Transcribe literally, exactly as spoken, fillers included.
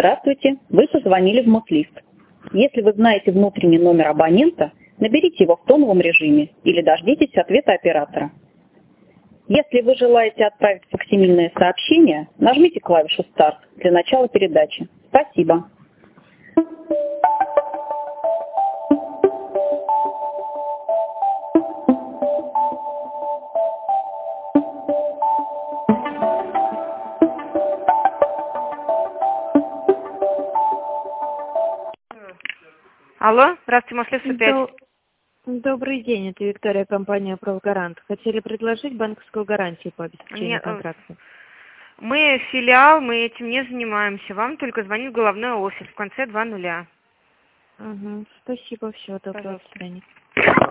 Здравствуйте, вы позвонили в Мослист. Если вы знаете внутренний номер абонента, наберите его в тоновом режиме или дождитесь ответа оператора. Если вы желаете отправить факсимильное сообщение, нажмите клавишу «Старт» для начала передачи. Спасибо. Алло, здравствуйте, Мослист опять. Доб- Добрый день, это Виктория, компания «Правгарант». Хотели предложить банковскую гарантию по обеспечению Нет, контракта. мы филиал, мы этим не занимаемся. Вам только звонит головной офис в конце два нуля. Угу. Спасибо, все, доброго Пожалуйста. свидания.